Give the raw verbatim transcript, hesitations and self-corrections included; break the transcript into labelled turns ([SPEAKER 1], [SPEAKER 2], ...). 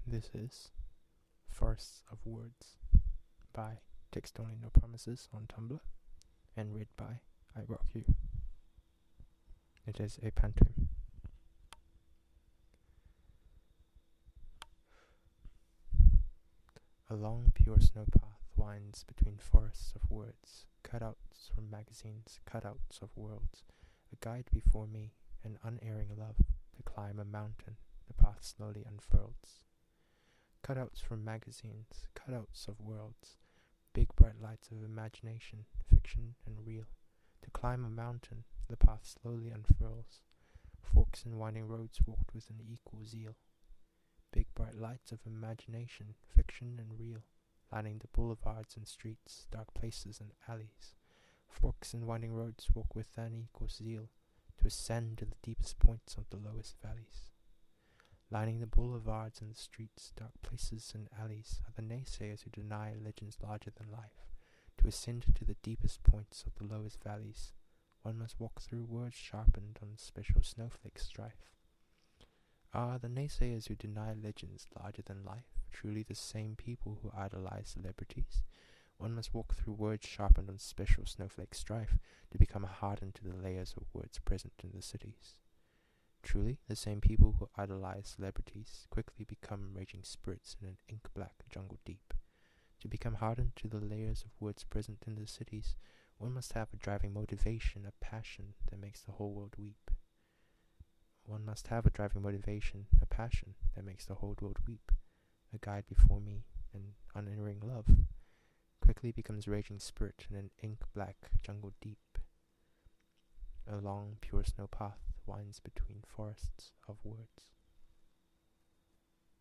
[SPEAKER 1] This is Forests of Words by Text Only No Promises on Tumblr and read by I Rock You. It is a pantoum. A long pure snow path winds between forests of words, cutouts from magazines, cutouts of worlds, a guide before me, an unerring love, to climb a mountain, the path slowly unfurls. Cutouts from magazines, cutouts of worlds, big bright lights of imagination, fiction and real, to climb a mountain, the path slowly unfurls, forks and winding roads walked with an equal zeal. Big bright lights of imagination, fiction and real, lining the boulevards and streets, dark places and alleys. Forks and winding roads walk with an equal zeal, to ascend to the deepest points of the lowest valleys. Lining the boulevards and the streets, dark places and alleys, are the naysayers who deny legends larger than life. To ascend to the deepest points of the lowest valleys, one must walk through words sharpened on special snowflake strife. Are the naysayers who deny legends larger than life truly the same people who idolize celebrities? One must walk through words sharpened on special snowflake strife to become hardened to the layers of words present in the cities. Truly, the same people who idolize celebrities quickly become raging spirits in an ink-black jungle deep. To become hardened to the layers of words present in the cities, one must have a driving motivation, a passion that makes the whole world weep. One must have a driving motivation, a passion that makes the whole world weep. A guide before me, an unerring love, quickly becomes raging spirit in an ink-black jungle deep. A long, pure snow path winds between forests of words.